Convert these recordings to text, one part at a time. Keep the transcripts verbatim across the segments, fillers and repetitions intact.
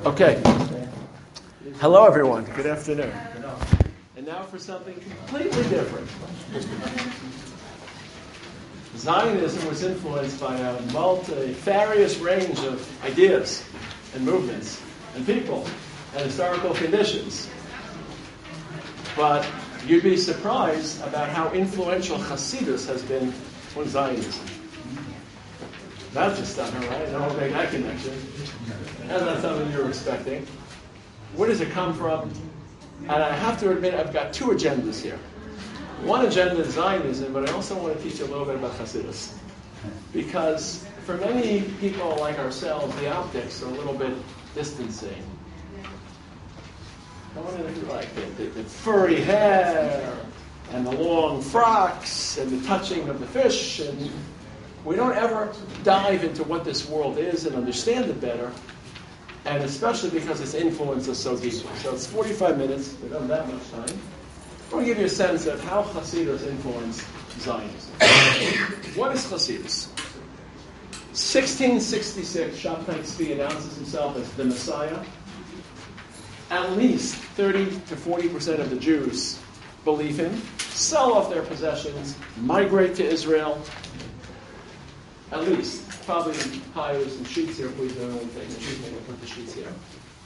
Okay. Hello, everyone. Good afternoon. And now for something completely different. Zionism was influenced by a multifarious range of ideas and movements and people and historical conditions. But you'd be surprised about how influential Hasidus has been on Zionism. That's just stunning, right? I don't make that connection. That's not something you were expecting. Where does it come from? And I have to admit, I've got two agendas here. One agenda is Zionism, but I also want to teach you a little bit about Hasidus. Because for many people like ourselves, the optics are a little bit distancing. I want to like the, the, the furry hair, and the long frocks, and the touching of the fish, and we don't ever dive into what this world is and understand it better, and especially because its influence is so deeply. So it's forty-five minutes, we don't have that much time. I want to give you a sense of how Hasidus influenced Zionism. What is Hasidus? sixteen sixty-six, Shabtai Tzvi announces himself as the Messiah. At least thirty to forty percent of the Jews believe him, sell off their possessions, migrate to Israel. At least. Probably higher. There's some sheets here, please. I don't want to take the sheets. I'm going to put the sheets here.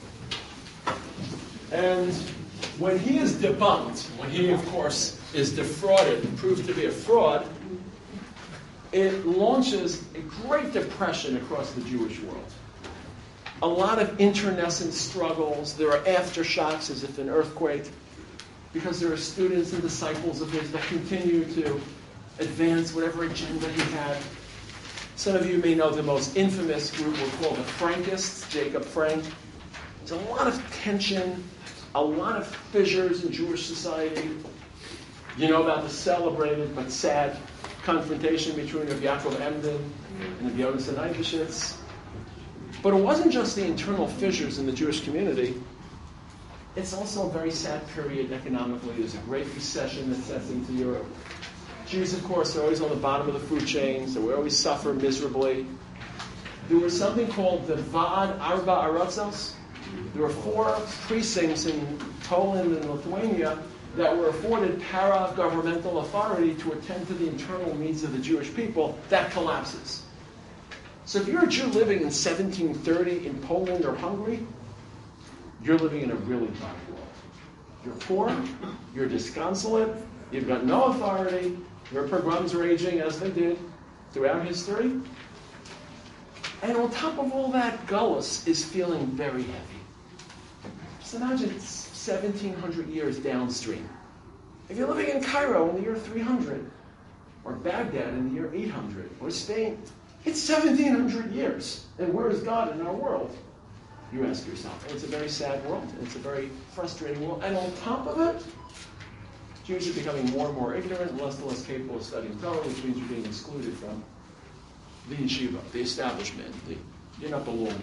And when he is debunked, when he, of course, is defrauded and proved to be a fraud, it launches a great depression across the Jewish world. A lot of internecine struggles. There are aftershocks as if an earthquake, because there are students and disciples of his that continue to advance whatever agenda he had. Some of you may know the most infamous group were called the Frankists, Jacob Frank. There's a lot of tension, a lot of fissures in Jewish society. You know about the celebrated but sad confrontation between Rav Yaakov Emden and Rav Yonasan Eibeshitz. But it wasn't just the internal fissures in the Jewish community. It's also a very sad period economically. There's a great recession that sets into Europe. Jews, of course, are always on the bottom of the food chain, so we always suffer miserably. There was something called the Vaad Arba Aratzos. There were four precincts in Poland and Lithuania that were afforded para-governmental authority to attend to the internal needs of the Jewish people. That collapses. So if you're a Jew living in seventeen thirty in Poland or Hungary, you're living in a really dark world. You're poor, you're disconsolate, you've got no authority, your pogroms raging as they did throughout history. And on top of all that, Gullus is feeling very heavy. Just imagine seventeen hundred years downstream. If you're living in Cairo in the year three hundred, or Baghdad in the year eight hundred, or Spain, it's seventeen hundred years. And where is God in our world? You ask yourself. And it's a very sad world. And it's a very frustrating world. And on top of it, Jews are becoming more and more ignorant, less and less capable of studying Torah, which means you're being excluded from the yeshiva, the establishment. The, you're not belonging.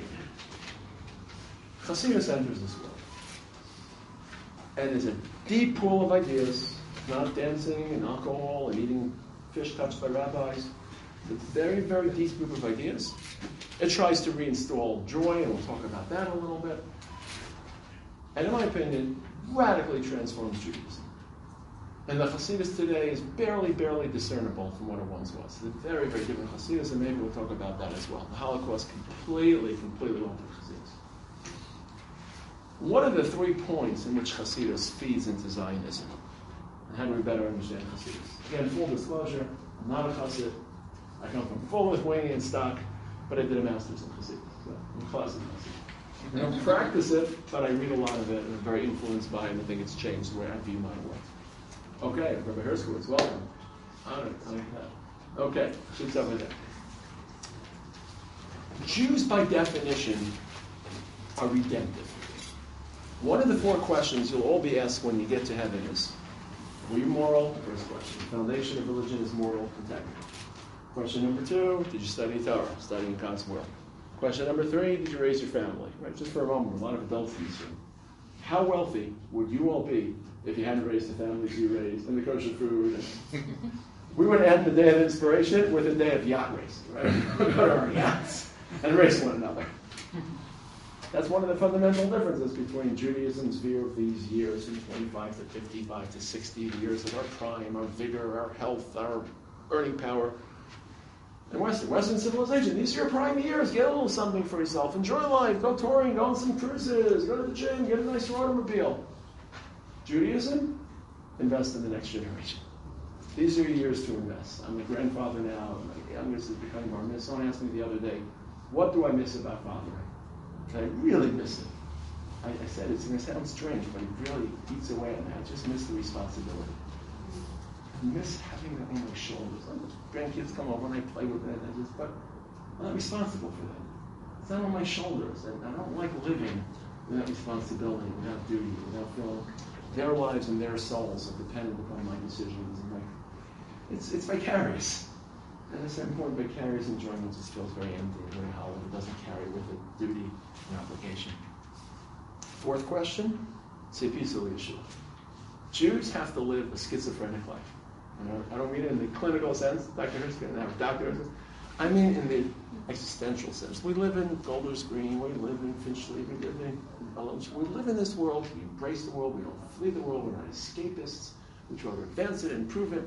Hasidus enters this world. And there's a deep pool of ideas, not dancing and alcohol and eating fish touched by rabbis. It's a very, very deep group of ideas. It tries to reinstall joy, and we'll talk about that a little bit. And in my opinion, radically transforms Judaism. And the Hasidus today is barely, barely discernible from what it once was. It's a very, very different Hasidus, and maybe we'll talk about that as well. The Holocaust completely, completely altered Hasidus. What are the three points in which Hasidus feeds into Zionism? And how do we better understand Hasidus? Again, full disclosure, I'm not a Hasid. I come from full Lithuanian stock, but I did a master's in Hasidus. So I'm a classic Hasid. I don't practice it, but I read a lot of it, and I'm very influenced by it, and I think it's changed the way I view my work. Okay, Rabbi Herskowitz, welcome. Honored, I like that. Okay, she's over there. Jews, by definition, are redemptive. One of the four questions you'll all be asked when you get to heaven is, were you moral? First question. The foundation of religion is moral integrity. Question number two, did you study Torah? Studying God's world. Question number three, did you raise your family? Right, just for a moment, a lot of adults in this room. How wealthy would you all be if you hadn't raised the families you raised and the kosher food? We would end the day of inspiration with a day of yacht racing, right? We go to our yachts and race one another. That's one of the fundamental differences between Judaism's view of these years from twenty-five to fifty-five to sixty, the years of our prime, our vigor, our health, our earning power. And Western, Western civilization, these are your prime years. Get a little something for yourself. Enjoy life. Go touring. Go on some cruises. Go to the gym. Get a nice automobile. Judaism, invest in the next generation. These are your years to invest. I'm a grandfather now. My youngest is becoming bar mitzvah. Someone asked me the other day, what do I miss about fathering? And I really miss it. I, I said it's going to sound strange, but it really eats away at me. I just miss the responsibility. I miss having that on my shoulders. When the grandkids come over and I play with it, I just, but I'm not responsible for them. It's not on my shoulders. And I don't like living without responsibility, without duty, without feeling their lives and their souls are dependent upon my decisions. And my, it's it's vicarious. And it's important vicarious enjoyment just feels very empty and very hollow. It doesn't carry with it duty and obligation. Fourth question, c'est piece of issue. Jews have to live a schizophrenic life. You know, I don't mean it in the clinical sense, Doctor Hirschman, our doctor. I mean in the existential sense. We live in Golders Green, we live in Finchley, we live in Bellows. We live in this world, we embrace the world, we don't flee the world, we're not escapists, we try to advance it, improve it.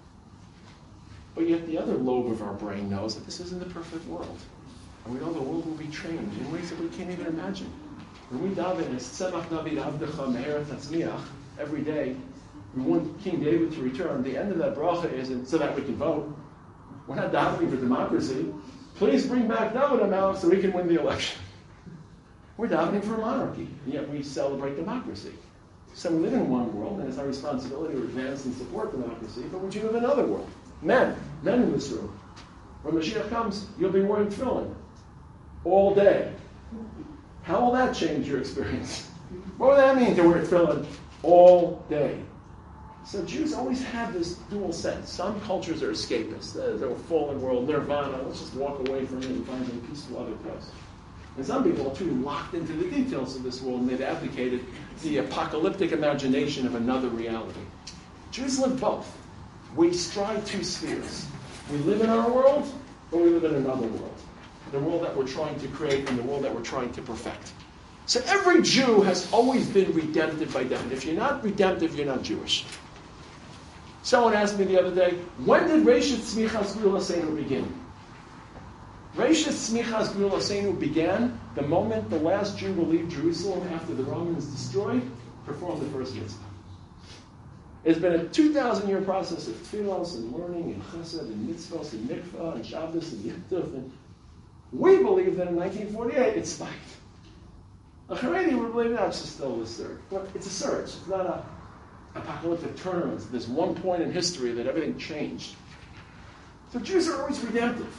But yet the other lobe of our brain knows that this isn't the perfect world. And we know the world will be changed in ways that we can't even imagine. When we daven, it's Tzemach David Avdecha Me'eretz Hatzmiach, every day, we want King David to return. The end of that bracha isn't so that we can vote. We're not davening for democracy. Please bring back David HaMelech so we can win the election. We're davening for monarchy, and yet we celebrate democracy. So we live in one world, and it's our responsibility to advance and support democracy, but would you live in another world? Men, men in this room. When Mashiach comes, you'll be wearing tefillin all day. How will that change your experience? What would that mean to wear tefillin all day? So Jews always have this dual sense. Some cultures are escapists. They're a fallen world, nirvana. Let's just walk away from it and find some peaceful other place. And some people are too locked into the details of this world, and they've abdicated the apocalyptic imagination of another reality. Jews live both. We stride two spheres. We live in our world, or we live in another world. The world that we're trying to create and the world that we're trying to perfect. So every Jew has always been redemptive by definition. If you're not redemptive, you're not Jewish. Someone asked me the other day, when did Reishis Tzmichas Geula Seinu begin? Reishis Tzmichas Geula Seinu began the moment the last Jew to leave Jerusalem after the Romans destroyed, performed the first mitzvah. It's been a two thousand year process of tefillos and learning and chesed and mitzvos and mikvah and Shabbos and yituf. And we believe that in nineteen forty-eight it spiked. A Haredi would believe that's just still a surge. But it's a surge. It's not a apocalyptic turnaround. It's this one point in history that everything changed. So Jews are always redemptive.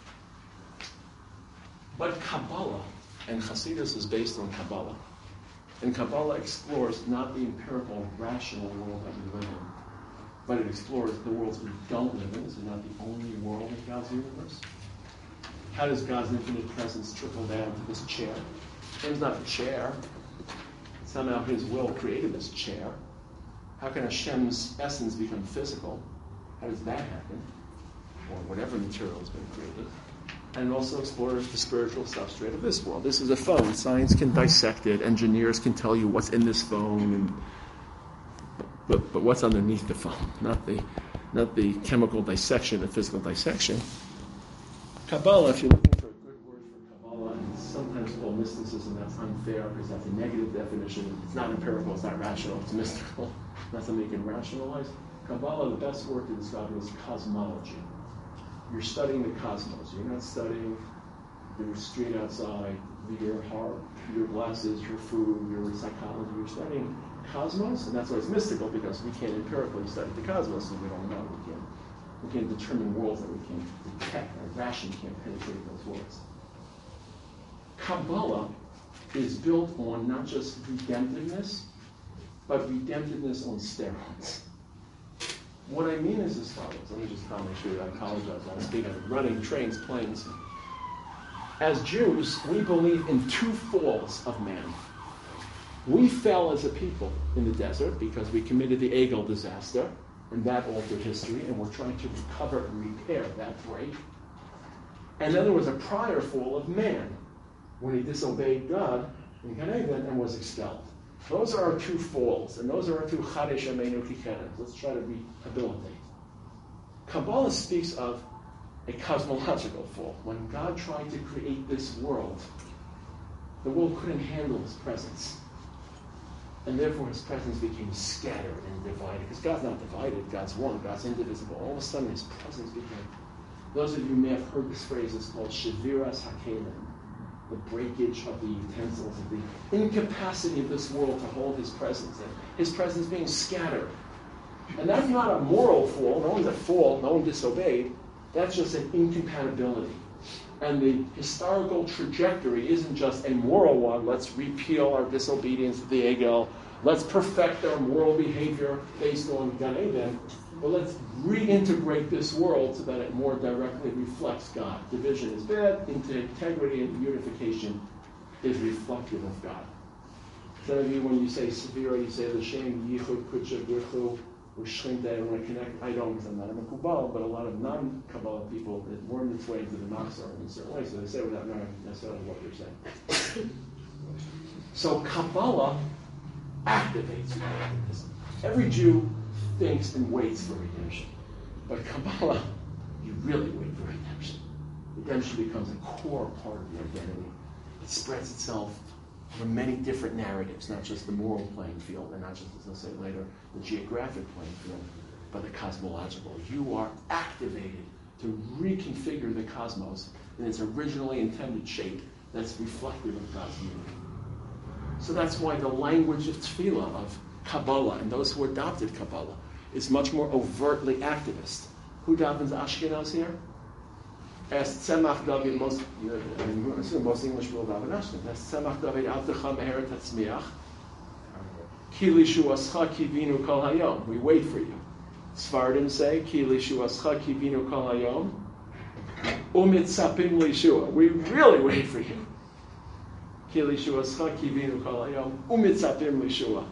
But Kabbalah and Hasidus is based on Kabbalah. And Kabbalah explores not the empirical, rational world that we live in, but it explores the worlds we don't live in. This is not the only world in God's universe. How does God's infinite presence trickle down to this chair? It's not a chair. Somehow His will created this chair. How can Hashem's essence become physical? How does that happen? Or whatever material has been created. And it also explores the spiritual substrate of this world. This is a phone. Science can dissect it. Engineers can tell you what's in this phone, and but, but what's underneath the phone, not the not the chemical dissection, the physical dissection. Kabbalah, if you're looking for a good word for Kabbalah, and it's sometimes called mysticism, that's unfair because that's a negative definition. It's not empirical, it's not rational, it's mystical. It's not something you can rationalize. Kabbalah, the best word to describe it is cosmology. You're studying the cosmos. You're not studying your street outside, your heart, your glasses, your food, your psychology. You're studying cosmos, and that's why it's mystical, because we can't empirically study the cosmos, and we don't know. We can't, we can't determine worlds that we can't detect. Our ration can't penetrate those worlds. Kabbalah is built on not just redemptiveness, but redemptiveness on steroids. What I mean is as follows. Let me just comment here. I apologize. I'm speaking of running, trains, planes. As Jews, we believe in two falls of man. We fell as a people in the desert because we committed the Egel disaster, and that altered history, and we're trying to recover and repair that break. And then there was a prior fall of man. when he disobeyed God in Gan Eden and was expelled. Those are our two falls, and those are our two Chadesh Ameinu Tikenim. Let's try to rehabilitate. Kabbalah speaks of a cosmological fall. When God tried to create this world, the world couldn't handle his presence. And therefore his presence became scattered and divided. Because God's not divided, God's one, God's indivisible. All of a sudden his presence became... Those of you may have heard this phrase, it's called Shaviras HaKelim, the breakage of the utensils, of the incapacity of this world to hold his presence, and his presence being scattered. And that's not a moral fall, no one's at fault, no one disobeyed, that's just an incompatibility. And the historical trajectory isn't just a moral one, let's repeal our disobedience to the Egel, let's perfect our moral behavior based on Gan Eden, but let's reintegrate this world so that it more directly reflects God. Division is bad, integrity and unification is reflective of God. Some of you, when you say Sevira, you say the Shem, Yichud, Kutsha, Birchu, or Shchinte, I want to connect, I don't, because I'm not a Mekubal, but a lot of non-Kabbalah people, it wormed its way into the Machzor in a certain way, so they say without knowing necessarily what you're saying. So Kabbalah activates redemption. Every Jew thinks and waits for redemption. But Kabbalah, you really wait for redemption. Redemption becomes a core part of your identity. It spreads itself over many different narratives, not just the moral playing field, and not just, as I'll say later, the geographic playing field, but the cosmological. You are activated to reconfigure the cosmos in its originally intended shape that's reflective of God's unity. So that's why the language of tefillah, of Kabbalah, and those who adopted Kabbalah, is much more overtly activist. Who davens Ashkenaz here? Asked Tzemach David, most, you know, I mean, most English will daven Ashkenaz. Asked Tzemach David, Avdecha Meher Tatzmiach, Ki lishuascha kivinu kol hayom. We wait for you. Sfardim say, Ki lishuascha kivinu kol hayom, umitzapim lishua. We really wait for you. Ki lishuascha kivinu kol hayom, umitzapim lishua.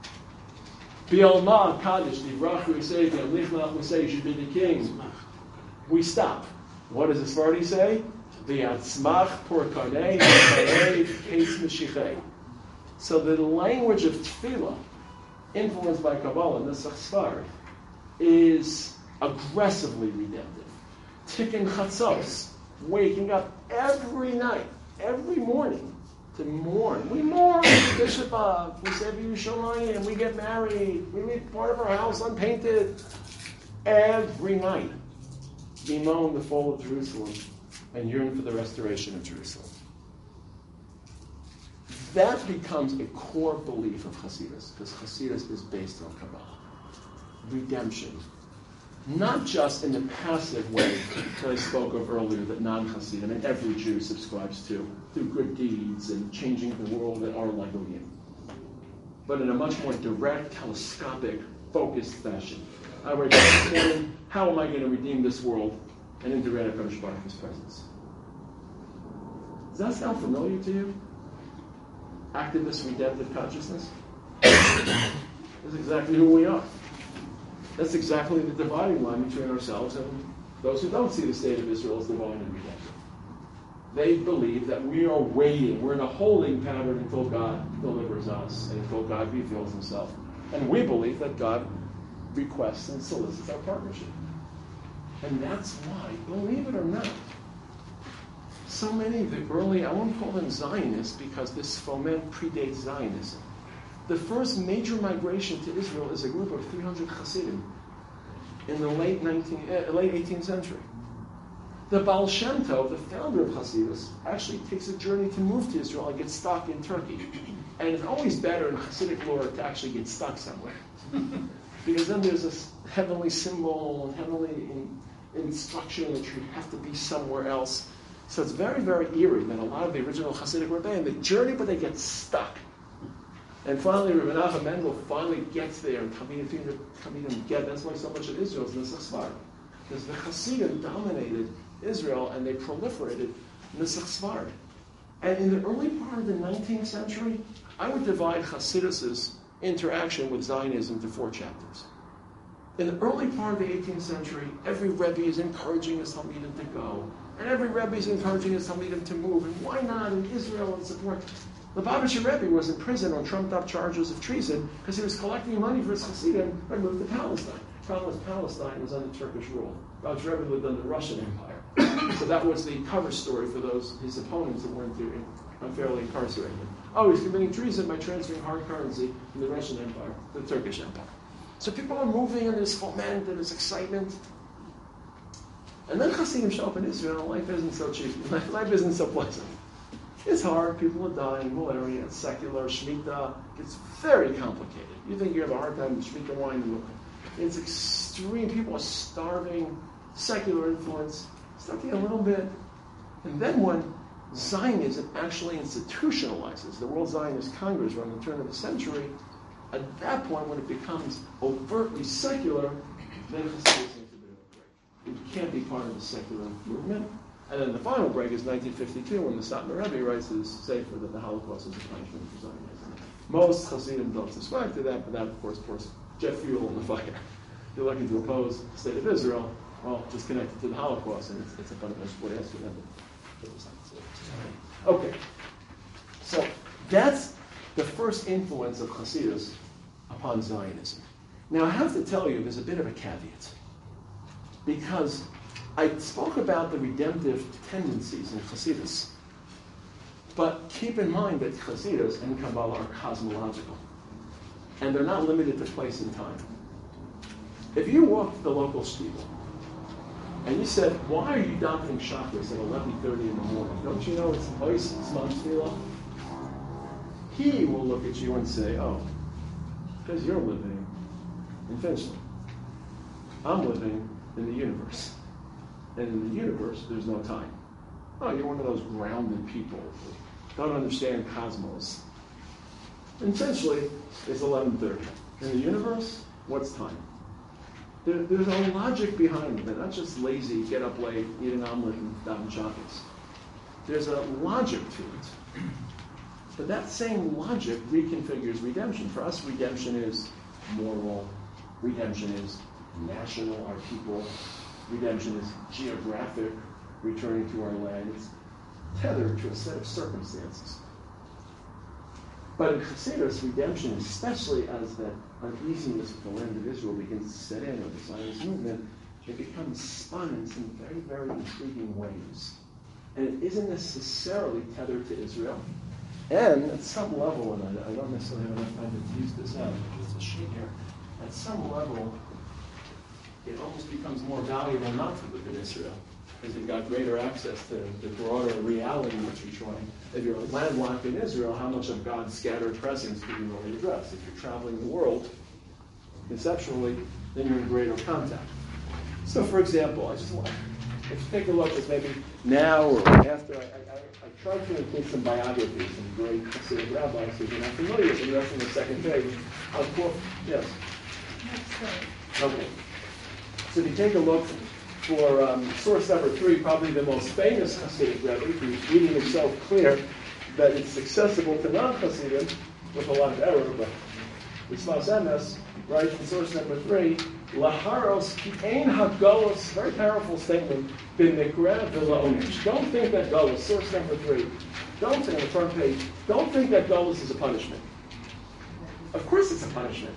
Bialma Kaddish, Divrach, we say, Bialichnach, we say, you should be the king. We stop. What does the Sephardi say? V'yatzmach porkanei, v'yanei, case mishichei. So the language of tefillah, influenced by Kabbalah, the Sfard, is aggressively redemptive. Tikkun chatzos, waking up every night, every morning, to mourn. We mourn Bishop of, we say Yerushalayim, we get married, we leave part of our house unpainted. Every night, bemoan the fall of Jerusalem and yearn for the restoration of Jerusalem. That becomes a core belief of Hasidus, because Hasidus is based on Kabbalah. Redemption. Not just in the passive way that I spoke of earlier that non-Hasidim and every Jew subscribes to, through good deeds and changing the world at our Legoian, but in a much more direct, telescopic, focused fashion. I write this morning, how am I going to redeem this world and integrate HaKadosh Baruch Hu's presence? Does that sound familiar to you? Activist redemptive consciousness? That's exactly who we are. That's exactly the dividing line between ourselves and those who don't see the state of Israel as divine and redemptive. They believe that we are waiting, we're in a holding pattern until God delivers us and until God reveals himself. And we believe that God requests and solicits our partnership. And that's why, believe it or not, so many of the early, I won't call them Zionists because this foment predates Zionism. The first major migration to Israel is a group of three hundred Hasidim in the late nineteenth, uh, late eighteenth century. The Baal Shem Tov, the founder of Hasidus, actually takes a journey to move to Israel and get stuck in Turkey. And it's always better in Hasidic lore to actually get stuck somewhere. Because then there's this heavenly symbol and heavenly in, instruction that you have to be somewhere else. So it's very, very eerie that a lot of the original Hasidic rebellion, they journey, but they get stuck. And finally, Rebbe Nachum Mendel finally gets there and Talmidim get. That's why so much of Israel is Nusach Sfard. Because the Hasidim dominated Israel and they proliferated Nusach Sfard. And in the early part of the nineteenth century, I would divide Hasidus' interaction with Zionism into four chapters. In the early part of the eighteenth century, every Rebbe is encouraging his Talmidim to go And every Rebbe is encouraging his Talmidim to move. And why not in Israel and support? The Lubavitcher Rebbe was in prison on trumped-up charges of treason because he was collecting money for his Hasidim by moving to Palestine. The problem was Palestine was under Turkish rule. Lubavitcher Rebbe lived under the Russian Empire. So that was the cover story for those his opponents that weren't unfairly incarcerated. Oh, he's committing treason by transferring hard currency from the Russian Empire to the Turkish Empire. So people are moving and there's foment and there's excitement. And then Hasidim show up in Israel, and life isn't so cheap. Life isn't so pleasant. It's hard, people are dying, malaria, it's secular, Shemitah. It's very complicated. You think you have a hard time with Shemitah wine. It's extreme. People are starving, secular influence. Starting a little bit. And then when Zionism actually institutionalizes, the World Zionist Congress around the turn of the century, at that point when it becomes overtly secular, then Hasidus needs a bit of a break. It can't be part of the secular movement. And then the final break is nineteen fifty-two when the Satmar Rebbe writes his sefer that the Holocaust is a punishment for Zionism. Most Hasidim don't subscribe to that, but that of course pours jet fuel on the fire. If you're looking to oppose the state of Israel, well, it's connected to the Holocaust, and it's, it's a fundamental what else you have. Okay, so that's the first influence of Hasidus upon Zionism. Now I have to tell you, there's a bit of a caveat, because I spoke about the redemptive tendencies in Hasidus, but keep in mind that Hasidus and Kabbalah are cosmological, and they're not limited to place and time. If you walked the local shtetl, and you said, why are you davening Shacharis at eleven thirty in the morning? Don't you know it's Ois Zman Tefillah? He will look at you and say, oh, because you're living in Finchley. I'm living in the universe. And in the universe, there's no time. Oh, you're one of those grounded people who don't understand cosmos. And essentially, it's eleven thirty. In the universe, what's time? There, there's a logic behind it. They're not just lazy, get up late, eat an omelet, and daven Shabbos. There's a logic to it. But that same logic reconfigures redemption. For us, redemption is moral. Redemption is national, our people. Redemption is geographic, returning to our land. It's tethered to a set of circumstances. But in Hasidus, redemption, especially as that uneasiness with the land of Israel begins to set in with the Zionist movement, it becomes spun in some very, very intriguing ways. And it isn't necessarily tethered to Israel. And at some level, and I, I don't necessarily have enough time to use this out, just a sheet here, at some level, it almost becomes more valuable not to live in Israel, because you've got greater access to the broader reality which you're trying. If you're landlocked in Israel, how much of God's scattered presence can you really address? If you're traveling the world, conceptually, then you're in greater contact. So, for example, I just want, if you take a look at maybe now or after, I, I, I tried to include some biographies, some great Hasidic rabbis who you're not familiar with, and that's on the second page. I'll quote, yes? Okay. So if you take a look for um, source number three, probably the most famous Hasidic Rebbe, whose reading is so clear that it's accessible to non-Hasidim with a lot of error, but Tzfas Emes, right, in source number three, Laharos ki ein hagolus, very powerful statement, b'mikra v'la'onish. Don't think that golus, source number three, don't think on the front page, don't think that golus is a punishment. Of course it's a punishment.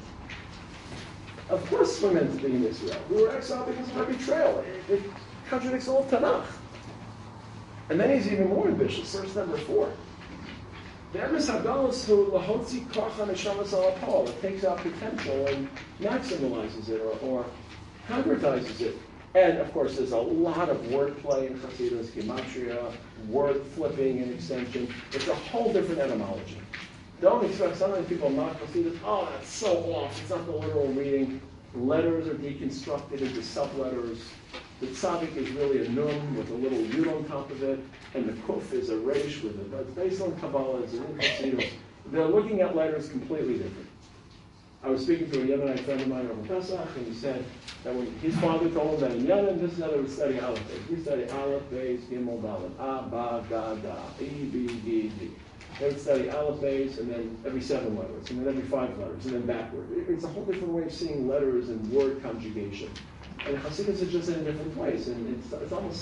Of course we're meant to be in Israel. We were exiled because of our betrayal. It, it contradicts all of Tanakh. And then he's even more ambitious, verse number four. The emes hagalus hu lahotzi koach haneshamas al hapol. It takes out potential and maximalizes it, or, or concretizes it. And of course, there's a lot of wordplay in Hasidus, gematria, word flipping and extension. It's a whole different etymology. Don't expect, sometimes people not Hasidus, oh, that's so off. It's not the literal reading. Letters are deconstructed into subletters. The tzaddik is really a nun with a little yud on top of it, and the kuf is a resh with it. It's based on Kabbalah, it's in Hasidus. They're looking at letters completely different. I was speaking to a Yemenite friend of mine over Pesach, and he said that when his father told him that in Yemen, this is how they would study Aleph Beis. We study Aleph Beis, Gimel Dalet, A, Ba, Ga, Da, E, B, G, G. They would study Aleph Beis, and then every seven letters, and then every five letters, and then backward. It's a whole different way of seeing letters and word conjugation. And Hasidus is just in a different place, and it's, it's almost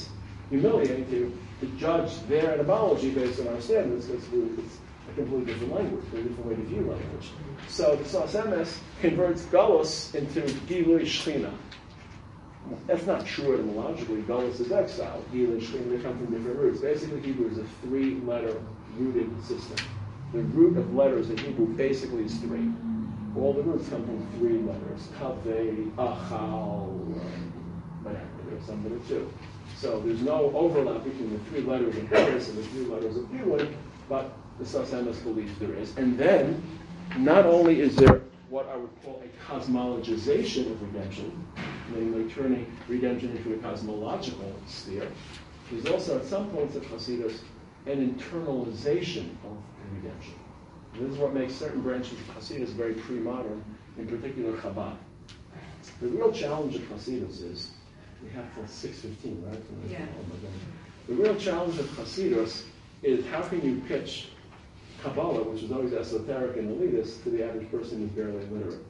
humiliating to, to judge their etymology based on our standards, because it's a completely different language, a different way to view language. So the Sas Emes converts Galus into Gilui Shechina. That's not true etymologically. Galus is exile. Gilui Shechina, they come from different roots. Basically, Hebrew is a three-letter rooted system. The root of letters in Hebrew basically is three. All the roots come from three letters. Kaveh, Achal, whatever. There's some that are two. So there's no overlap between the three letters of Paris and the three letters of Gilui, but the Sas Emes believes there is. And then, not only is there what I would call a cosmologization of redemption, namely turning redemption into a cosmological sphere, there's also at some points of Hasidus an internalization of redemption. And this is what makes certain branches of Hasidus very pre-modern, in particular Chabad. The real challenge of Hasidus is, we have till six fifteen, right? Yeah. Oh my God. The real challenge of Hasidus is how can you pitch Kabbalah, which is always esoteric and elitist, to the average person who's barely literate.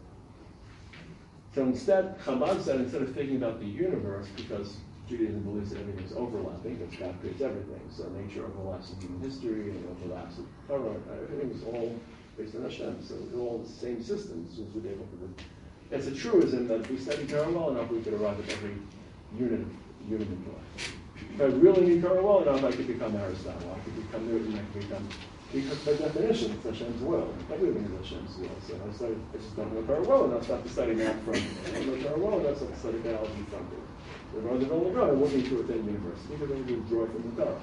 So instead, Chabad said, instead of thinking about the universe, because Judaism believes that everything is overlapping, because God creates everything, so nature overlaps in human history, and overlaps in Torah, everything is all based on Hashem, so it's all the same systems, as we're able to do. It's a truism that if we study Torah well enough, we could arrive at every unit, unit in Torah. If I really knew Torah well enough, I could become Aristotle, I could become Newton, I could become... Because by definition, it's Hashem's will. Everything is Hashem's will. So I started, I just don't know Torah well enough, stop to study math from. I don't know Torah well enough, stop to study biology from. If I was only God, I wouldn't be to attend university, because I would withdraw from the Torah.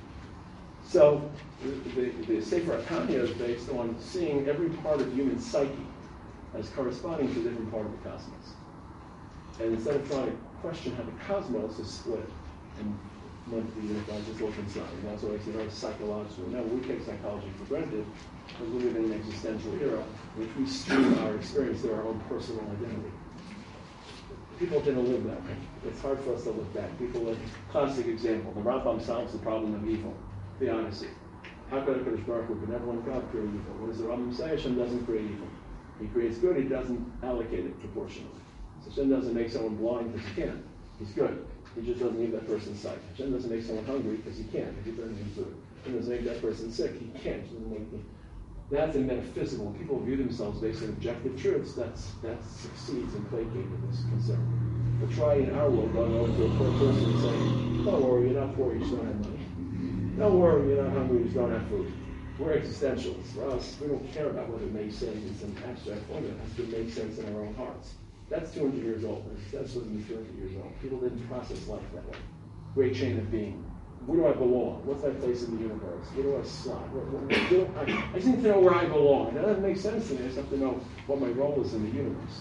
So the, the, the Sefer HaTanya is based on seeing every part of human psyche as corresponding to a different part of the cosmos. And instead of trying to question how the cosmos is split and meant to be unified, just look inside. And that's why I say very psychological. Now, we take psychology for granted because we live in an existential era in which we stream our experience to our own personal identity. People didn't live that way. It's hard for us to look back. People, like, classic example, the Rambam solves the problem of evil, theodicy. How could a Kadosh Baruch Hu, could never want God create evil? What does the Rambam say? Hashem doesn't create evil. He creates good, he doesn't allocate it proportionally. So Hashem doesn't make someone blind because he can. He's good. He just doesn't give that person sight. Hashem doesn't make someone hungry because he can't. He doesn't give food. He doesn't make that person sick. He can't. He doesn't make them. That's a metaphysical. When people view themselves based on objective truths, that's, that succeeds in placating this concern. But try in our world going over to a poor person and saying, don't worry, you're not poor, you just don't have money. Don't worry, you're not hungry, you just don't have food. We're existentialists. For us, we don't care about whether it makes sense in some abstract form. It has to make sense in our own hearts. That's two hundred years old. That's what is two hundred years old. People didn't process life that way. Great chain of being. Where do I belong? What's my place in the universe? Where do I slot? Where, where, where do I, I just need to know where I belong. That doesn't make sense to me. I just have to know what my role is in the universe.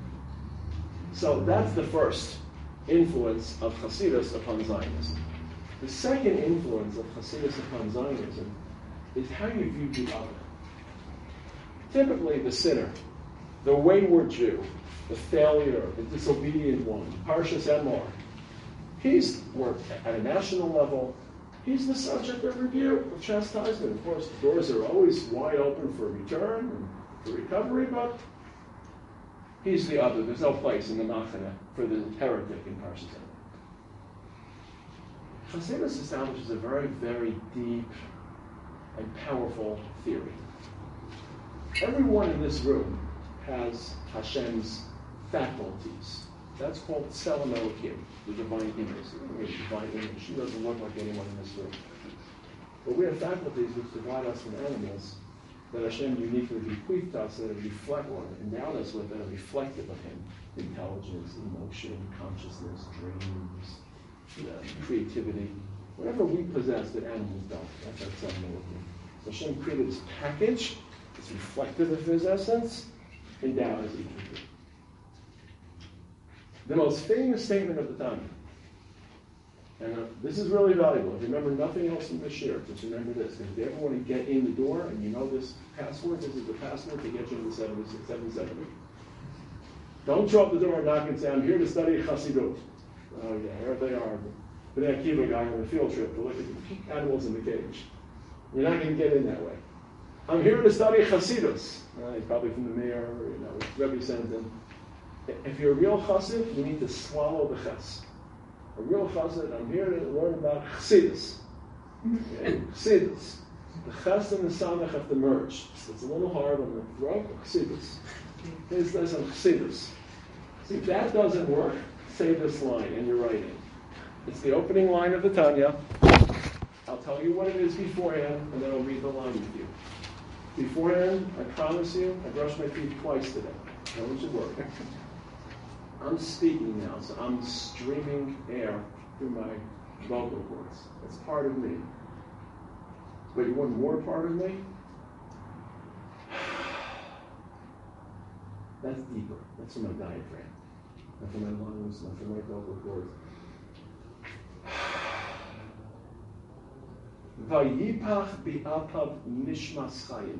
So that's the first influence of Hasidus upon Zionism. The second influence of Hasidus upon Zionism is how you view the other. Typically, the sinner, the wayward Jew, the failure, the disobedient one, Parshas Emor. He's, or at a national level, he's the subject of rebuke, of chastisement. Of course, the doors are always wide open for return and for recovery, but he's the other. There's no place in the Machane for the heretic in Parshas Emor. Hasidus establishes a very, very deep and powerful theory. Everyone in this room has Hashem's faculties. That's called Tselem Elokim, the divine image. The divine image. She doesn't look like anyone in this room. But we have faculties which divide us from animals that Hashem uniquely bequeathed us, that reflect or endowed us with, that are reflective of Him. Intelligence, emotion, consciousness, dreams, uh, creativity. Whatever we possess that animals don't. That's our Tselem Elokim. So Hashem created this package. It's reflective of His essence, endowed us equally. The most famous statement of the time, and uh, this is really valuable. If you remember nothing else from this year, just remember this. Because if you ever want to get in the door and you know this password, this is the password to get you into seventy-six, seven seventy. Don't show up the door and knock and say, I'm here to study Chassidut. Oh yeah, here they are. The Bnei Akiva guy on a field trip to look at the animals in the cage. You're not going to get in that way. I'm here to study Chassidus. Uh, he's probably from the mayor, or, you know, Rebbe sent him. If you're a real chassid, you need to swallow the ches. a real chassid. I'm here to learn about Chassidus. Okay? Chassidus. The Ches and the Samech have to merge. So it's a little hard on the throat. Chassidus. Here's this on Chassidus. See, if that doesn't work, say this line in your writing. It's the opening line of the Tanya. I'll tell you what it is beforehand, and then I'll read the line with you. Beforehand, I promise you, I brushed my teeth twice today. That was your work. I'm speaking now, so I'm streaming air through my vocal cords. It's part of me. But you want more part of me? That's deeper. That's from my diaphragm. Not from my lungs, not from my vocal cords. Vayipach bi'apav nishmas chayim.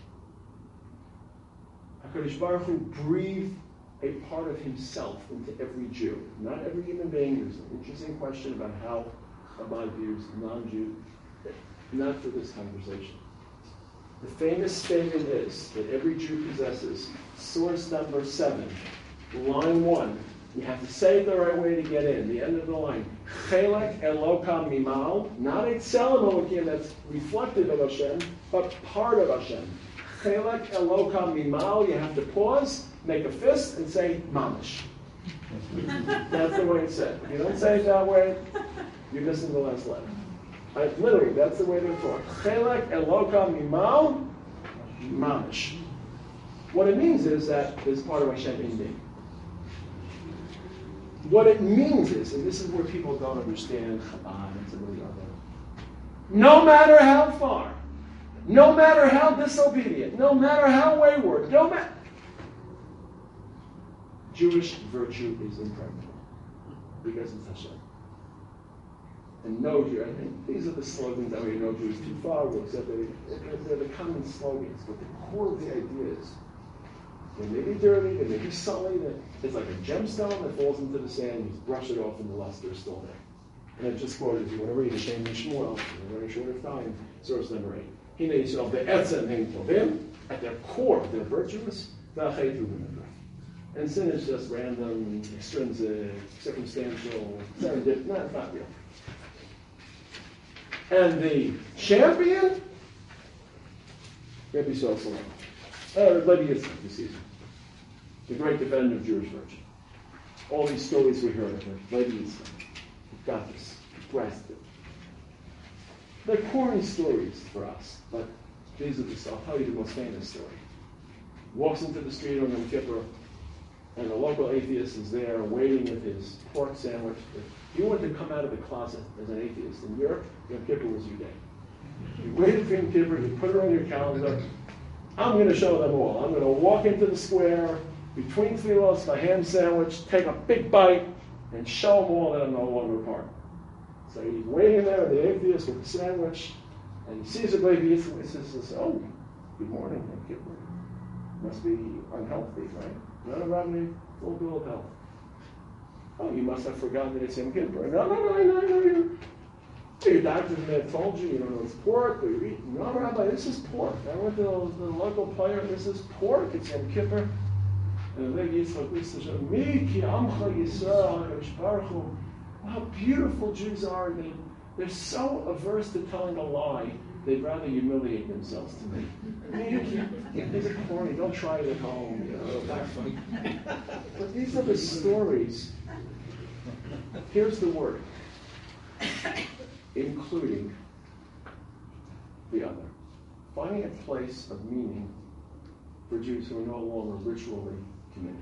HaKadosh Baruch Hu breathed a part of himself into every Jew. Not every human being. There's an interesting question about how Chabad views non-Jew. Not for this conversation. The famous statement is that every Jew possesses, source number seven, line one. You have to say it the right way to get in. The end of the line. Chelek Elokam Mimal, not Etzel Elokim that's reflective of Hashem, but part of Hashem. Chelek Elokam Mimal, you have to pause, make a fist, and say Mamish. That's the way it's said. If you don't say it that way, you're missing the last letter. I, literally, that's the way they're taught. Chelek Elokam Mimal, Mamish. What it means is that there's part of Hashem in me. What it means is, and this is where people don't understand Chabad and some of the other, no matter how far, no matter how disobedient, no matter how wayward, no matter, Jewish virtue is impregnable because it's Hashem. And no Jew, I think these are the slogans that we no Jew is too far, we'll accept that they're the common slogans, but the core of the idea is they may be dirty, they may be sullied. It's like a gemstone that falls into the sand. You brush it off, and the luster is still there. And I just quoted, if you want to read the Shem Shmuel, in a very short time, source number eight. Hine Yisrael be'etzem hein tovim. At their core, they're virtuous. And sin is just random, extrinsic, circumstantial, serendipity. No, it's not real. And the champion, Rabbi Yisrael Salom. Uh, Rabbi Yitzchak, you see, the great defender of Jewish virtue. All these stories we heard of him, Rabbi Yitzchak, got this, grasped it. They're corny stories for us, but these are the, I'll tell you the most famous story. Walks into the street on Yom Kippur, and the local atheist is there waiting with his pork sandwich. If you wanted to come out of the closet as an atheist in Europe, Yom Kippur was your day. You waited for Yom Kippur, you put it on your calendar. I'm going to show them all. I'm going to walk into the square, between tefillos, my ham sandwich, take a big bite, and show them all that I'm no longer part. So he's waiting there, the atheist with the sandwich, and he sees a baby, he says, oh, good morning, Yom Kippur. Must be unhealthy, right? None of Rabbi, full bill of health. Oh, you must have forgotten that it's Yom Kippur. No, no, no, no, no, you. Your doctor may have told you, you don't know it's pork, or you eat. No, Rabbi, this is pork. I went to the, the local player, this is pork, it's Yom Kippur. And the lady Yitzchak says, Mi ki amcha Yisrael, HaKadosh Baruch Hu. How beautiful Jews are. They, they're so averse to telling a lie, they'd rather humiliate themselves to me. I mean, these are corny, don't try it at home, you know. But these are the stories. Here's the word. Including the other. Finding a place of meaning for Jews who are no longer ritually committed.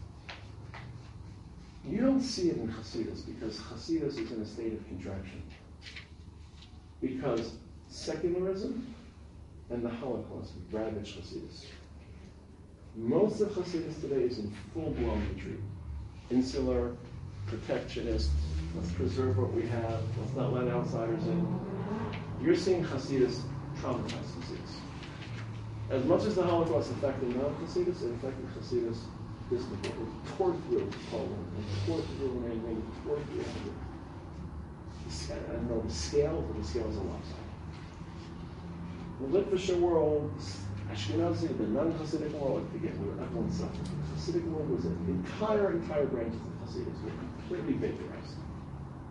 You don't see it in Hasidus because Hasidus is in a state of contraction. Because secularism and the Holocaust ravaged Hasidus. Most of Hasidus today is in full-blown retreat. Insular, protectionist, let's preserve what we have, let's not let outsiders in. You're seeing Hasidus traumatize Hasidus. As much as the Holocaust affected non-Hasidus, it affected Hasidus disproportionately. It tore through Poland, it tore through Romania, it tore through Hungary. I don't know the scale, but the scale is a lot. The Litvisher world, Ashkenazi, the non-Hasidic world, again, we were everyone suffered. The Hasidic world was an entire, entire branches of Hasidus were completely vaporized.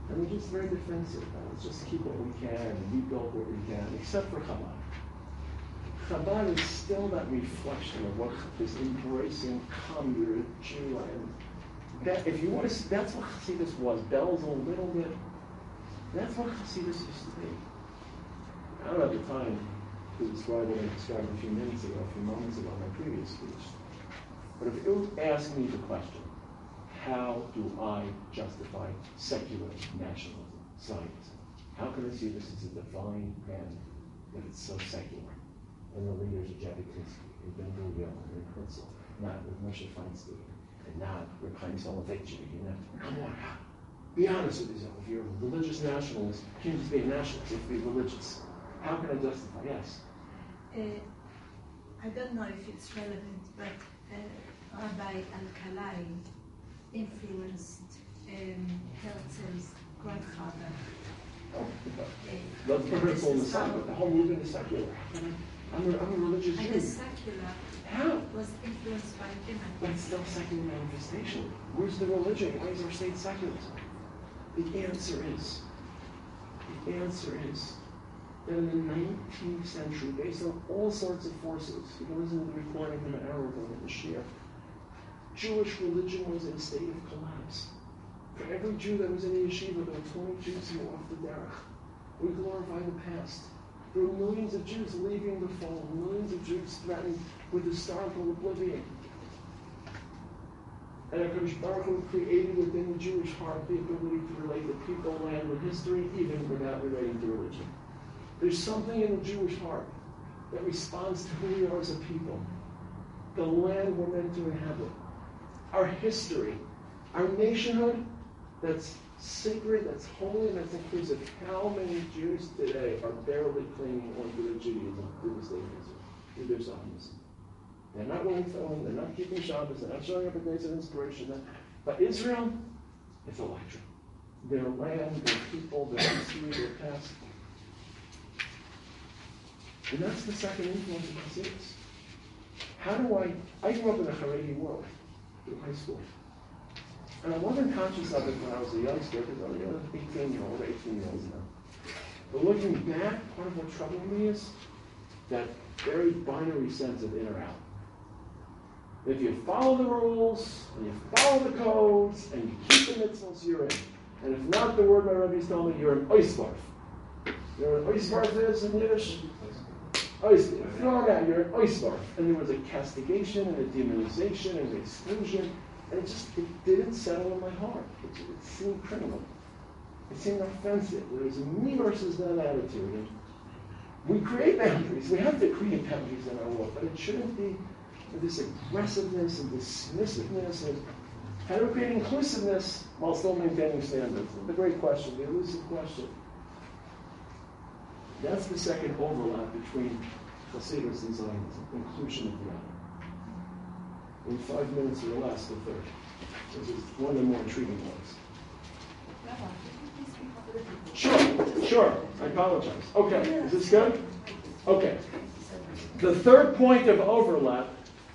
And they're just very defensive. Let's just keep what we can and rebuild what we can, except for Chabad. Chabad is still that reflection of what is embracing, come, you're a Jew, and that, if you want to, that's what Hasidus was. Bells a little bit. That's what Hasidus used to be. I don't have the time to describe what I described a few minutes ago, a few moments ago in my previous speech. But if you ask me the question, how do I justify secular nationalism, Zionism? How can I see this as a divine end that it's so secular? And the leaders of Jabotinsky, and Ben Gurion, and Herzl, not with Moshe Feinstein, and not with Chaim Soloveitchik, you know? Come on, be honest with yourself. If you're a religious nationalist, you can't just be a nationalist, you have to be religious. How can I justify? Yes? Uh, I don't know if it's relevant, but uh, Rabbi Alkalai influenced um, Herzl's grandfather. Oh, let's put Herzl on the side, but the whole movement is secular. I'm a, I'm a religious Jew. And the secular How? was influenced by him. But it's still secular manifestation. Where's the religion? Why is our state secularism? The answer is, the answer is that in the nineteenth century, based on all sorts of forces, you can listen to the recording from Aragon and the Shia, Jewish religion was in a state of collapse. For every Jew that was in the yeshiva, there were twenty Jews who were off the derech. We glorify the past. There were millions of Jews leaving the fall, millions of Jews threatened with historical oblivion. And HaKadosh Baruch Hu created within the Jewish heart the ability to relate to people, land, and history, even without relating to religion. There's something in the Jewish heart that responds to who we are as a people, the land we're meant to inhabit, our history, our nationhood that's sacred, that's holy, and that's inclusive. How many Jews today are barely clinging onto their Judaism through the state of Israel, through their Zionism? They're not willing to film, they're not keeping Shabbos, they're not showing up at days of inspiration. But Israel, it's electric. Their land, their people, their history, their past. And that's the second influence of Hasidus. How do I, I grew up in a Haredi world through high school. And I wasn't conscious of it when I was a youngster, because I was an eighteen-year-old, eighteen-year-olds now. But looking back, part of what troubled me is that very binary sense of in or out. If you follow the rules, and you follow the codes, and you keep the mitzvahs, you're in. And if not, the word my rabbis told me, you're an oisvarf. You know what an oisvarf is in Yiddish? Oisvarf. Throw it out, you're an oisvarf. And there was a castigation, and a demonization, and an exclusion. And it just, it didn't settle in my heart. It, it seemed criminal. It seemed offensive. There was a me versus them attitude. And we create boundaries. We have to create boundaries in our world, but it shouldn't be this aggressiveness and dismissiveness. And how do we create inclusiveness while still maintaining standards? The great question, the elusive question. That's the second overlap between Hasidus and Zionism, inclusion of the other. In five minutes or less, the third. This is one of the more intriguing ones. Sure, sure. I apologize. Okay, is this good? Okay. The third point of overlap.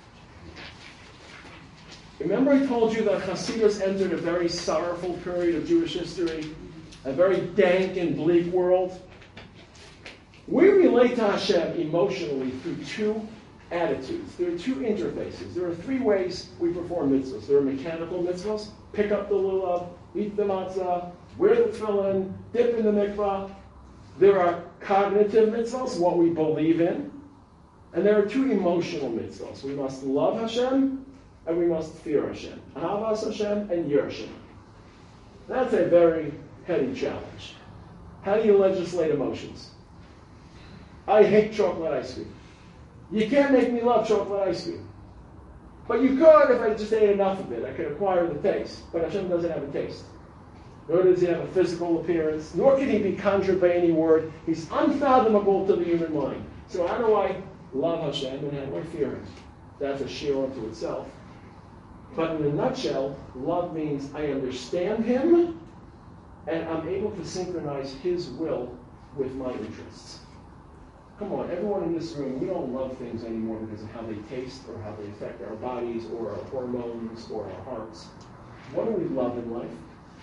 Remember I told you that Hasidus entered a very sorrowful period of Jewish history, a very dank and bleak world. We relate to Hashem emotionally through two attitudes. There are two interfaces. There are three ways we perform mitzvahs. There are mechanical mitzvahs, pick up the lulav, eat the matzah, wear the tefillin, dip in the mikvah. There are cognitive mitzvahs, what we believe in. And there are two emotional mitzvahs. We must love Hashem, and we must fear Hashem. Ahavas Hashem and Yirah Hashem. That's a very heady challenge. How do you legislate emotions? I hate chocolate ice cream. You can't make me love chocolate ice cream. But you could if I just ate enough of it. I could acquire the taste. But Hashem doesn't have a taste. Nor does he have a physical appearance. Nor can he be conjured by any word. He's unfathomable to the human mind. So how do I love Hashem and how do I fear him? That's a shiur unto itself. But in a nutshell, love means I understand him and I'm able to synchronize his will with my interests. Come on, everyone in this room, we don't love things anymore because of how they taste or how they affect our bodies or our hormones or our hearts. What do we love in life?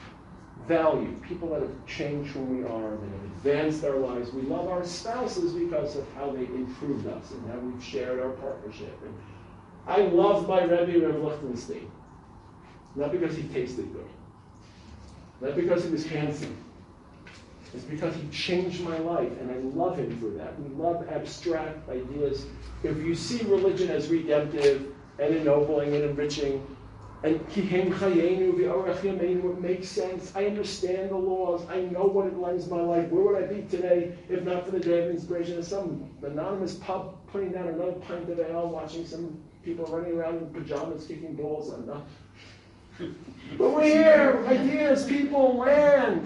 value, people that have changed who we are, that have advanced our lives. We love our spouses because of how they improved us and how we've shared our partnership. And I love my Rebbe, Reb Lichtenstein, not because he tasted good, not because he was handsome. It's because he changed my life, and I love him for that. We love abstract ideas. If you see religion as redemptive and ennobling and enriching, and Kihem Chayenu v'Orach Yameinu, it makes sense. I understand the laws. I know what it lends my life. Where would I be today if not for the day of inspiration? At some anonymous pub putting down another pint of ale, watching some people running around in pajamas kicking balls. I'm not. But we're here. Ideas, people, land.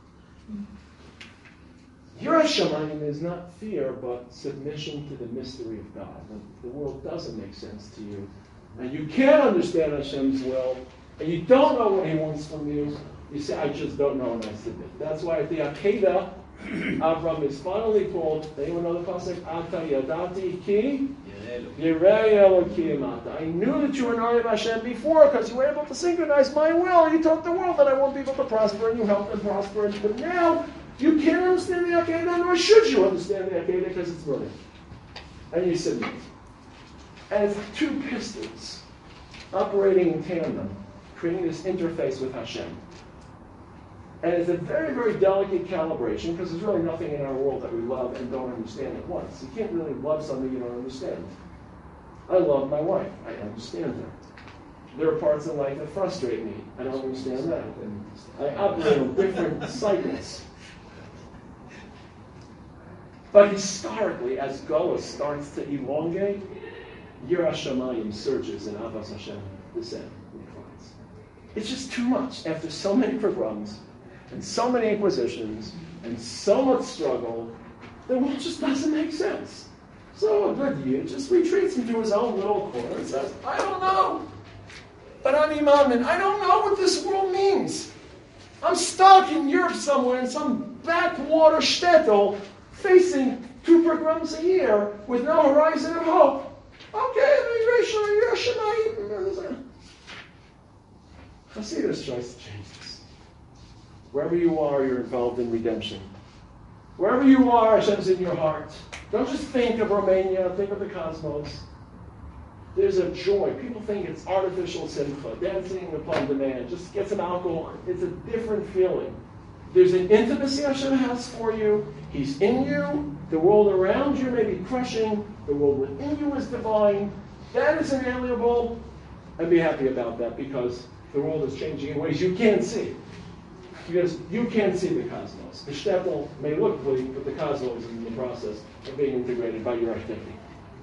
Yiras Shamayim is not fear, but submission to the mystery of God. When the world doesn't make sense to you, and you can't understand Hashem's will, and you don't know what He wants from you, you say, I just don't know, and I submit. That's why at the Akedah, Avram is finally called, anyone know the pasuk? Ata yadati ki yirei Elokim ata. I knew that you were an Arya Hashem before, because you were able to synchronize my will. You taught the world that I want people to prosper, and you help them prosper. But now, you can't understand the Akedah, nor should you understand the Akedah, because it's brilliant. And you submit. And it's like two pistons operating in tandem, creating this interface with Hashem. And it's a very, very delicate calibration, because there's really nothing in our world that we love and don't understand at once. You can't really love something you don't understand. I love my wife. I understand her. There are parts of life that frustrate me. I don't understand that. I operate on different cycles. But historically, as Goa starts to elongate, Yiras Shamayim surges and Avas Hashem descend and declines. It's just too much. After so many pogroms, and so many inquisitions, and so much struggle, the world just doesn't make sense. So a good Yid just retreats into his own little corner and says, I don't know, but I'm Imam, and I don't know what this world means. I'm stuck in Europe somewhere in some backwater shtetl, facing two pogroms a year with no horizon of hope. Okay, Hasidus tries to change this. Wherever you are, you're involved in redemption. Wherever you are, Hashem's in your heart. Don't just think of Romania, think of the cosmos. There's a joy. People think it's artificial simcha, dancing upon demand, just get some alcohol. It's a different feeling. There's an intimacy Hashem has for you. He's in you. The world around you may be crushing. The world within you is divine. That is inalienable. And be happy about that, because the world is changing in ways you can't see. Because you can't see the cosmos. The shtetl may look bleak, but the cosmos is in the process of being integrated by your activity.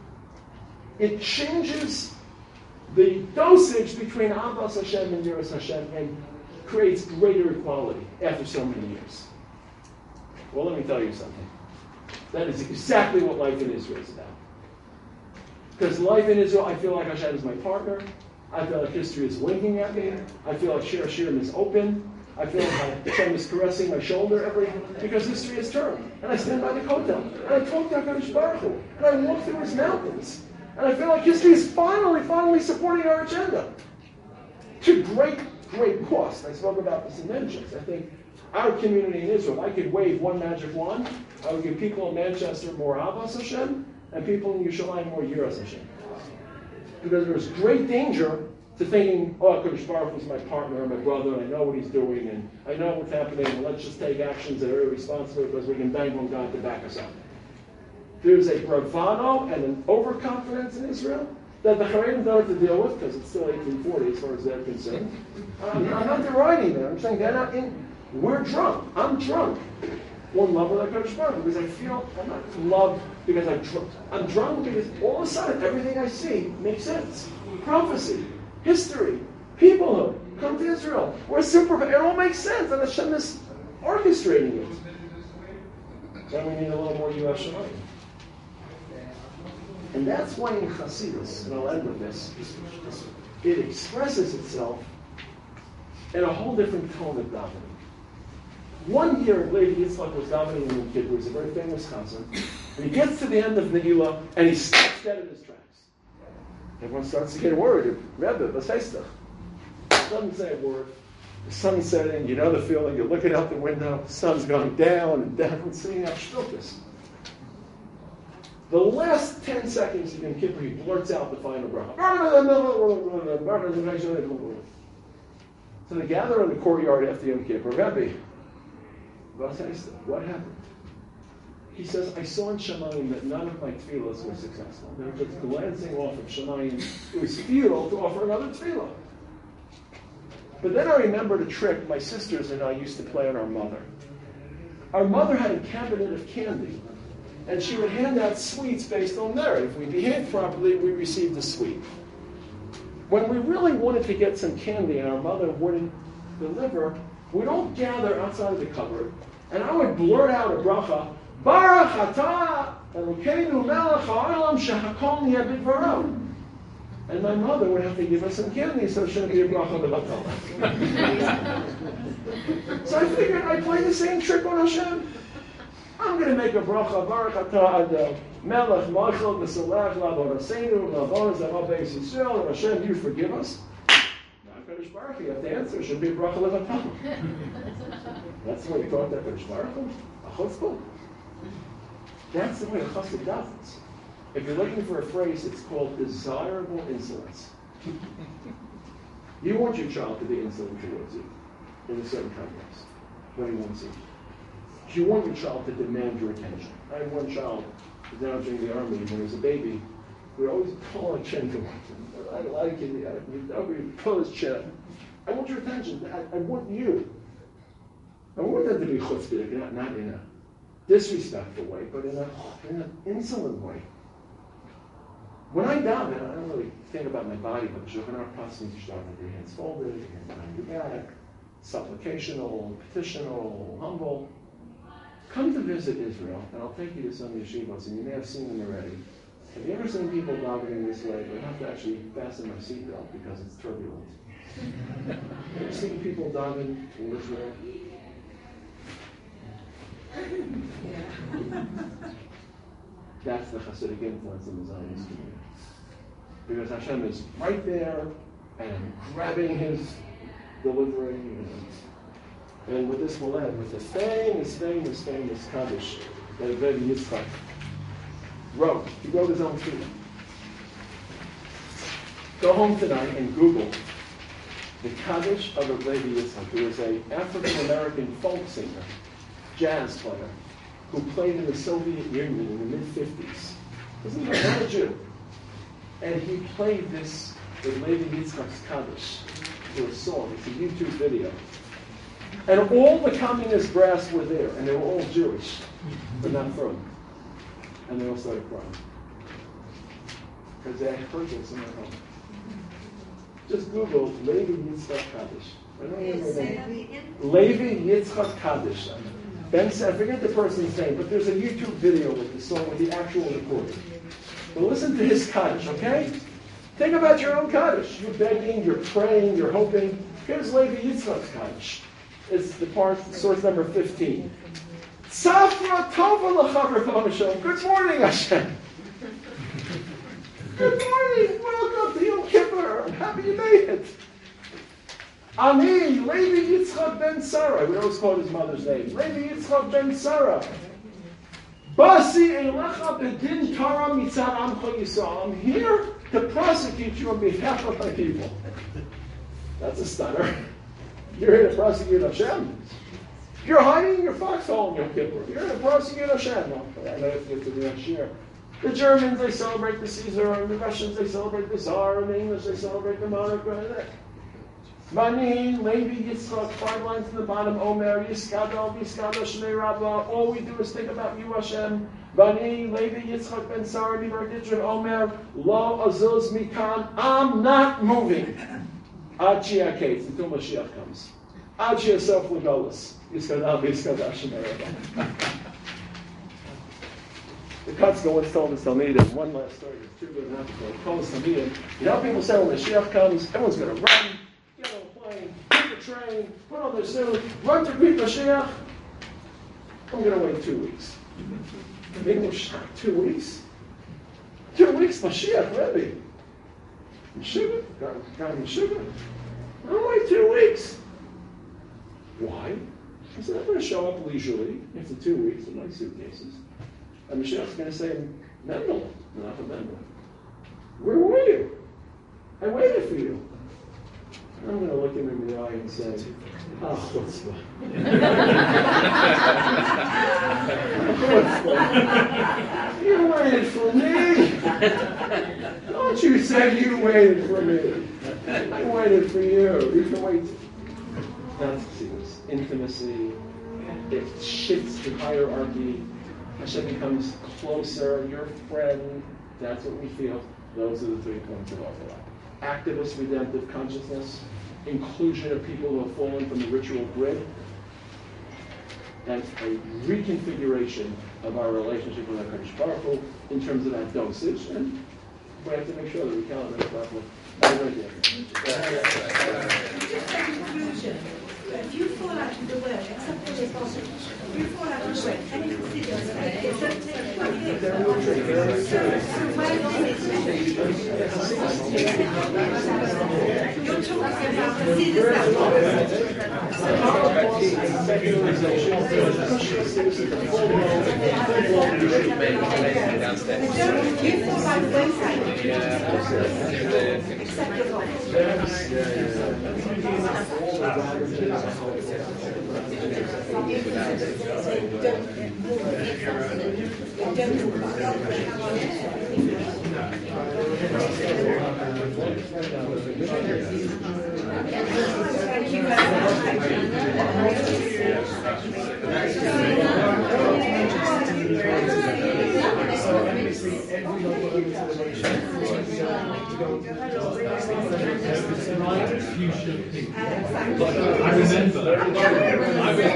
It changes the dosage between Avas Hashem and Yiras Hashem and creates greater equality after so many years. Well, let me tell you something. That is exactly what life in Israel is about. Because life in Israel, I feel like Hashem is my partner. I feel like history is winking at me. I feel like Shir Shirim is open. I feel like Hashem is caressing my shoulder every, because history has turned. And I stand by the Kotel. And I talk to HaKadosh Baruch Hu. And I walk through his mountains. And I feel like history is finally, finally supporting our agenda. To great, great cost. I spoke about this in Mentions. I think our community in Israel, I could wave one magic wand. I would give people in Manchester more Avas Hashem, and people in Yerushalayim more Yiras Hashem. Because there's great danger to thinking, oh, HaKadosh Baruch Hu is my partner, my brother, and I know what he's doing, and I know what's happening, and let's just take actions that are irresponsible because we can bank on God to back us up. There's a bravado and an overconfidence in Israel that the Haredim don't have to deal with, because it's still eighteen forty as far as they're concerned. I'm, I'm not deriding them. I'm saying they're not in. We're drunk. I'm drunk. We're in love with HaKadosh Baruch Hu because I feel I'm not in love because I'm drunk. I'm drunk because all of a sudden everything I see makes sense. Prophecy, history, peoplehood, come to Israel. We're super. It all makes sense, and Hashem is orchestrating it. Then we need a little more Yiras Shamayim. And that's why in Hasidus, and I'll end with this, it expresses itself in a whole different tone of davening. One year, Levi Yitzchak was davening in Yom Kippur. He's a very famous chazan. And he gets to the end of Ne'ilah, and he stops dead in his tracks. Everyone starts to get worried. Rebbe, Vasestach. Doesn't say a word. The sun's setting, you know the feeling, you're looking out the window, the sun's going down and down, and singing out shtukas. The last ten seconds of Yom Kippur, he blurts out the final bracha. So they gather in the courtyard after Yom Kippur. Rebbe, what happened? He says, I saw in Shemayim that none of my tefillahs were successful. They were just glancing off of Shemayim. It was futile to offer another tefillah. But then I remembered a trick my sisters and I used to play on our mother. Our mother had a cabinet of candy, and she would hand out sweets based on merit. If we behaved properly, we received a sweet. When we really wanted to get some candy and our mother wouldn't deliver, we'd all gather outside of the cupboard, and I would blurt out a bracha, Baruch atah Elokeinu melech ha'olam shehakol niyeh bidvaro. And my mother would have to give us some candy so she shouldn't be a bracha levatala. So I figured I'd play the same trick on Hashem. I'm going to make a bracha, Baruch atah ad melech machal v'salech la'avodaseinu la'avodas la'val beis Yisrael, and Hashem, you forgive us. Now, Kadosh Baruch Hu, you have to answer, it should be a bracha levatala. That's the way you taught that Kadosh Baruch Hu, a chutzpah. That's the way a chassid does it. If you're looking for a phrase, it's called desirable insolence. You want your child to be insolent towards you in a certain context. What do you want to see? You want your child to demand your attention. I had one child who was down during the army when he was a baby. We would always pull our chin to him. I like it. We pull his chin. I want your attention. I, I want you. I want that to be chutzpah, not, not in a disrespectful way, but in, a, in an insolent way. When I daven, I don't really think about my body, but the Shulchan Aruch passes me to start with your hands folded, your hands behind your back, supplicational, petitional, humble. Come to visit Israel, and I'll take you to some yeshivos, and you may have seen them already. Have you ever seen people davening this way? But I have to actually fasten my seatbelt because it's turbulent. Have you ever seen people daven in Israel? That's the Hasidic influence in the Zionist community. Because Hashem is right there and grabbing his delivery. And, and with this we'll end with the famous, famous, famous Kaddish that Rebbe Yitzchak wrote. He wrote his own tefillah. Go home tonight and Google the Kaddish of Rebbe Yitzchak, who was an African-American folk singer, jazz player, who played in the Soviet Union in the mid-fifties. Wasn't he not a Jew? And he played this with Levi Yitzchak's Kaddish to a song. It's a YouTube video. And all the communist brass were there, and they were all Jewish, but not from. And they all started crying. Because they had heard this in their home. Just Google Levi Yitzchak Kaddish. I don't remember Levi Yitzchak Kaddish. Ben said, I forget the person's name, but there's a YouTube video with the song, with the actual recording. But listen to his Kaddish, okay? Think about your own Kaddish. You're begging, you're praying, you're hoping. Here's Levi Yitzchak's Kaddish. It's the part, source number fifteen. Safra tova l'chaver Hashem. Good morning, Hashem. Good morning. Welcome to Yom Kippur. I'm happy you made it. Ani, Levi Yitzchak ben Sarah. We always call his mother's name. Levi Yitzchak ben Sarah. Basi elecha bedin Torah mitzad amcha Yisrael. I'm here to prosecute you on behalf of my people. That's a stunner. You're here to prosecute Hashem. You're hiding in your foxhole in Yom Kippur. You're here to prosecute Hashem. No, I know if you have to do next year. The Germans, they celebrate the Caesar, and the Russians, they celebrate the Tsar, and the English, they celebrate the monarch. Mani, Levi, Yitzchak, five lines in the bottom, Omer, Yiskadal, Yiskadal, Shnei Rabbah. All we do is think about you, Hashem. Mani, Levi, Yitzchak, Ben Sarah, Mivar Didrim, Omer, Lo Azuz Mikan. I'm not moving. Ad Shiakates, until Mashiach comes. Ad Shiasef Legolis. Yiskadal, Yiskadal, Shnei Rabbah. The cuts go and tell the Talmidim. One last story. It's too good not to go. Tell the Talmidim. You know, people say when Mashiach comes, everyone's going to run. Get on a plane, take the train, put on their suit, run to greet Mashiach. I'm going to wait two weeks. English, two weeks? Two weeks, Mashiach, Rebbe. Yeshiva? God, Yeshiva? I'm wait two weeks. Why? He said, I'm going to show up leisurely after two weeks with my suitcases. And Mashiach's going to say, Mendel, not a Mendel. Where were you? I waited for you. And I'm going to look him in the eye and say, oh, what's fun? You waited for me. Don't you say you waited for me. I waited for you. You can wait. That's Chassidus. Intimacy. It shifts the hierarchy. Hashem becomes closer, your friend. That's what we feel. Those are the three points of overlap. Activist redemptive consciousness, inclusion of people who have fallen from the ritual grid, and a reconfiguration of our relationship with HaKadosh Baruch Hu in terms of that dosage, and we have to make sure that we calibrate properly. Have a great day. Just a conclusion. If you fall out of the work, except for this also, if you fall out of the work, and you consider it doesn't take twenty minutes. You're talking about consider that. You fall by the wayside. Accept your Thank you I remember. I was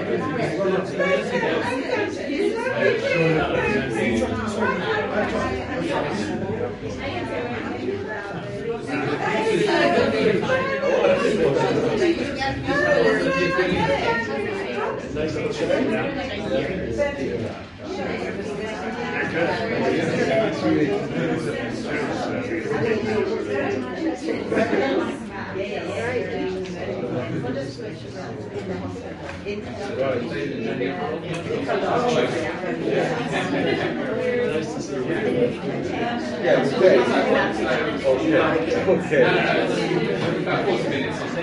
Yeah, it's great. Oh, yeah. Okay. About forty minutes, I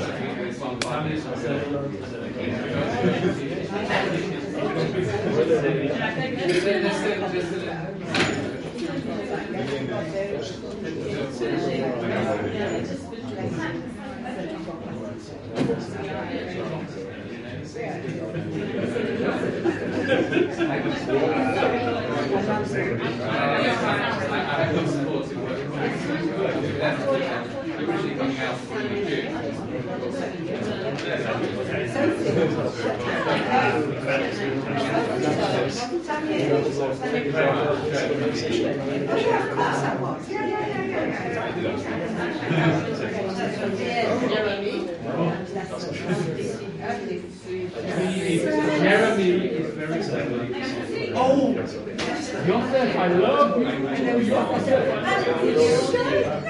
originally coming out in June. Jeremy is very clever. Oh, Yosef, I love you. I know Yosef.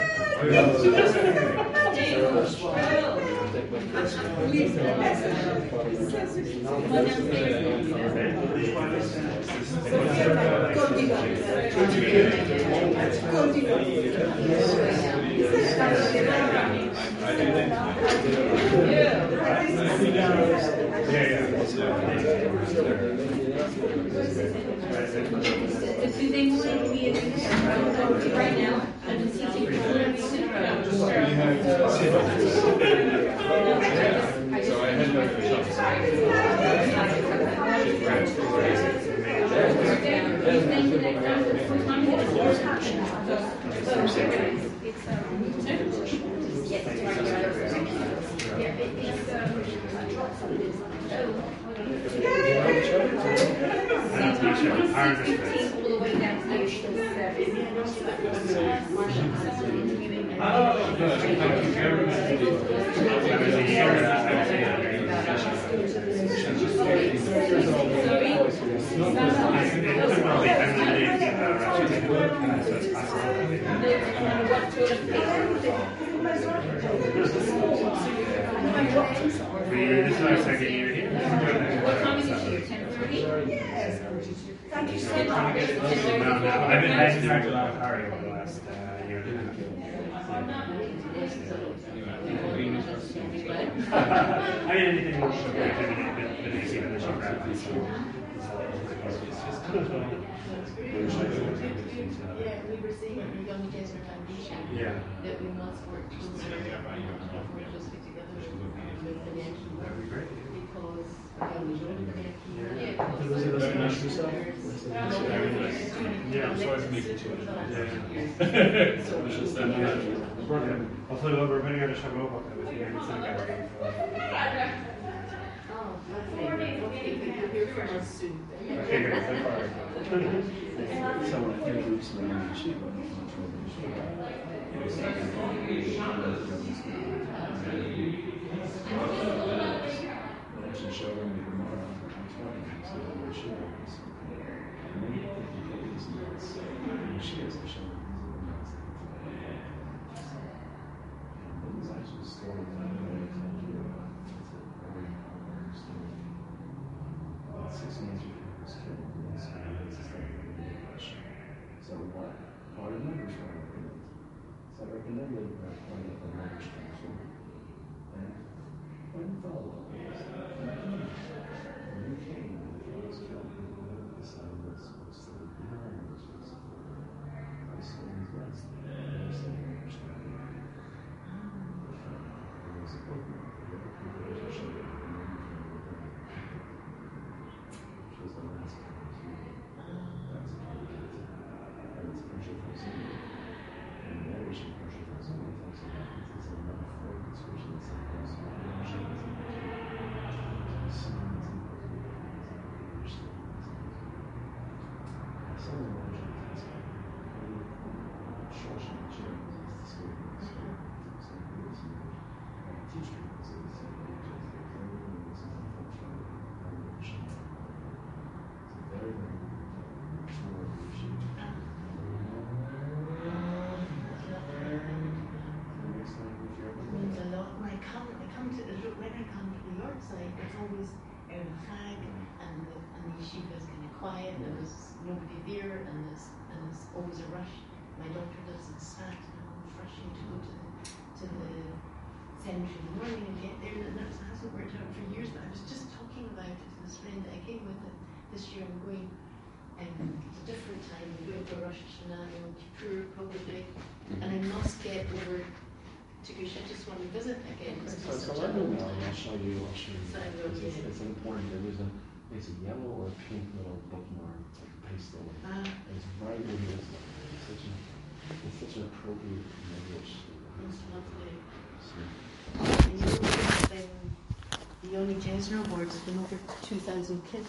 Do they want to be in right now? And so I had no Thank you. For you, this is what I was thinking you were here. What time is it here? ten thirty? Yes. Thank you so No, no, much. I've been heading back to La Caria over the last uh, year and a half. I mean, anything with sugar, I mean, but but you see the sugar out, so. Yeah, we were saying at the Young Desert Foundation Yeah. that we must work closer, more closely together with the Yankee That'd be great. because yeah, we don't have the Yankee. Yeah. Yeah, Those are those nice yourself? Yeah, I'm sorry to make it too much. Yeah. So it's just that. Hopefully, we'll be running out of Shavuot with you and Senegal. Oh, lovely. Okay, you'll hear from us soon. Okay, great. So when I think groups around the yeshiva, from the yeshiva, it was like a long actually showed them the Gemara on twenty, so the yeshiva was and then you think you get these nuts, and she has to show them these nuts. And it was actually story time, and I tell you, it's a very common story. About six months before he was killed, so it's just like a big question. So what? Oh, I remember trying to bring it. So I recommended that one of the language council. And I didn't follow up with this. When he came, he was killed. This I was supposed to be behind, which was I saw his best. And I said, I understand. It was a book. The other people were showing it. Which was the last conversation. That's a complicated. And it's a pressure for somebody. And the other issue pressure for somebody talks about it. It's a metaphor, it's usually sometimes emotions. Means a lot. When I come, I come to when I come to the York side, it's always out of flag, and the and the yeshiva is kind of quiet, and there's nobody there, and there's and there's always a rush. My daughter lives in Svat, and I'm always rushing to go to the to the cemetery in the morning and get there, and that hasn't worked out for years. But I was just talking about it to this friend that I came with it this year. I'm going, and it's a different time. I'm going for Rosh Hashanah, Yom Kippur probably, and I must get over to Gush. I just want to visit again. It's So, been so such let a me long know, time. I'll show you, I'll show you. So I will, It's, yeah. it's important, there's a, it's a yellow or pink little bookmark, it's like pastel. Ah. It's right in this, it's such a, it's such an appropriate language. It's lovely. So, And you know, there's been, the only Jesner Awards have been over two thousand kids